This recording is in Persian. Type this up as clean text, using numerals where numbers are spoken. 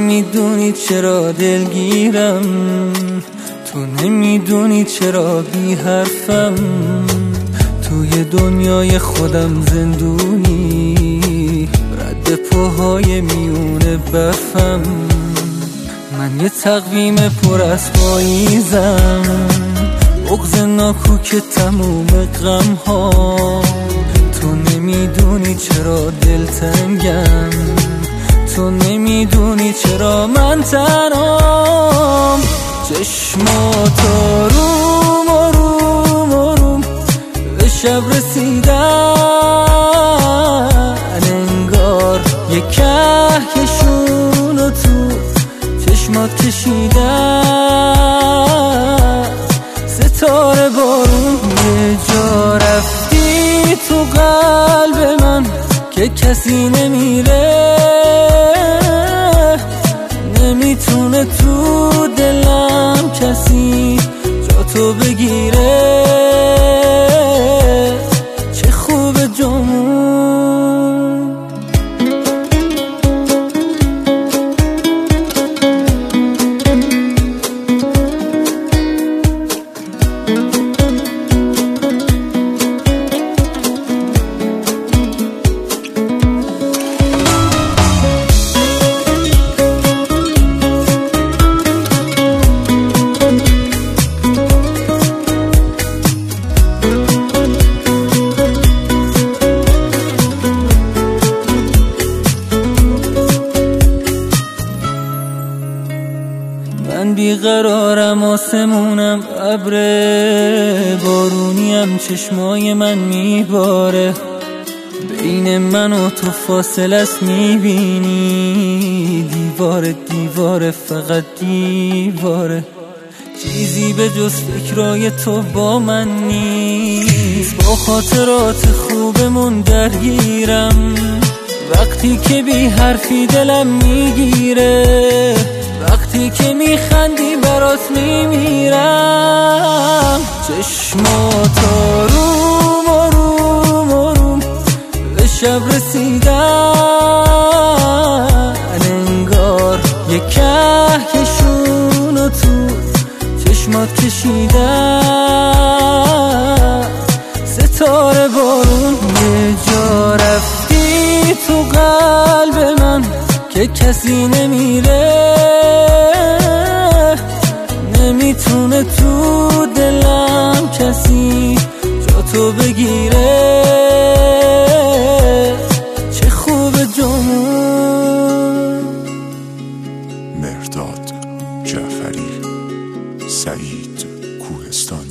نمیدونی چرا دلگیرم، تو نمیدونی چرا بی حرفم، توی دنیای خودم زندونی، رد پاهای میونه برفم. من یه تقویم پر از پاییزم، بغض ناکوک تموم غم ها. تو نمیدونی چرا دلتنگم، تو نمیدونی چرا من تنهام. چشمات آروم آروم آروم به شب رسیدن، انگار یه کهکشونو تو چشمات کشیدن. ستاره بارون یه جا رفتی تو قلب من که کسی نمیره، نمیتونه تو دلم کسی جا تو بگیره. چه خوبه جامون، من بیقرارم، آسمونم ابره، بارونیم چشمای من میباره. بین من و تو فاصله است میبینی، دیواره دیواره فقط دیواره. چیزی به جز فکرای تو با من نیست، با خاطرات خوبمون درگیرم. وقتی که بی حرفی دلم میگیره، وقتی که میخندی برات میمیرم. چشمات آروم آروم آروم به شب رسیدن، انگار یه کهکشونو تو چشمات کشیدن. ستاره بارون یه جا رفتی تو قلب من که کسی نمیره، نمیتونه تو دلم کسی جا تو بگیره. چه خوبه جامون. مهرداد جعفری، سعید کوهستانی.